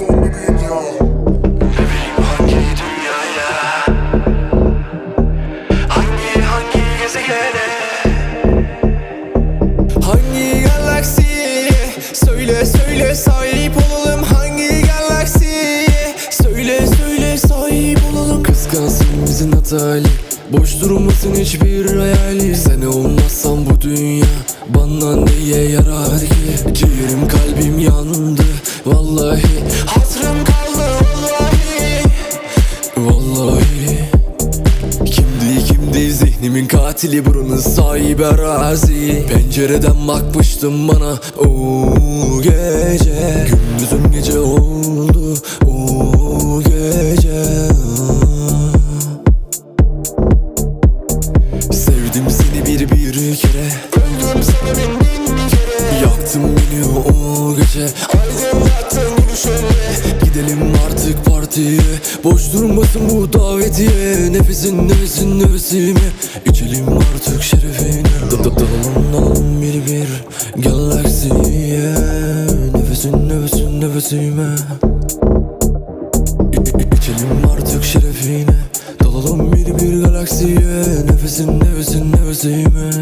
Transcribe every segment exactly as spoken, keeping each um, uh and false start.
hangi dünyaya, hangi hangi gezegene, hangi galaksiye, söyle söyle sahip olalım. Hangi galaksiye, söyle söyle sahip olalım. Kıskansın bizim hatali, boş durmasın hiçbir hayali. Sen olmazsan bu dünya bana neye yarar ki? Ciğerim kalbim yandı vallahi, hatırım kaldı vallahi. Vallahi kimdi kimdi zihnimin katili, buranın sahibi arazi. Pencereden bakmıştım bana o gece, gündüzüm gece oldu o gece. Sevdim seni bir bir kere, öldüm sana bin bin kere. Yaktın beni o gece, aydınlattın gülüşünle. Gidelim artık partiye, boş durmasın bu davetiye. Nefesin nefesin nefesime, içelim artık şerefine. Dalalım dalalım bir bir galaksiye. Nefesin nefesin nefesime, İçelim artık şerefine. Dalalım bir bir galaksiye. Nefesin nefesin nefesime.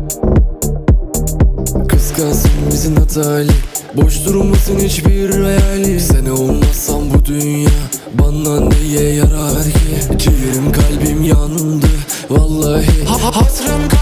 Kıskansın bizim hatali, boş durmasın hiçbir hayali. Sen olmazsan bu dünya bana neye yarar ki? Ciğerim kalbim yandı vallahi, ha hatırım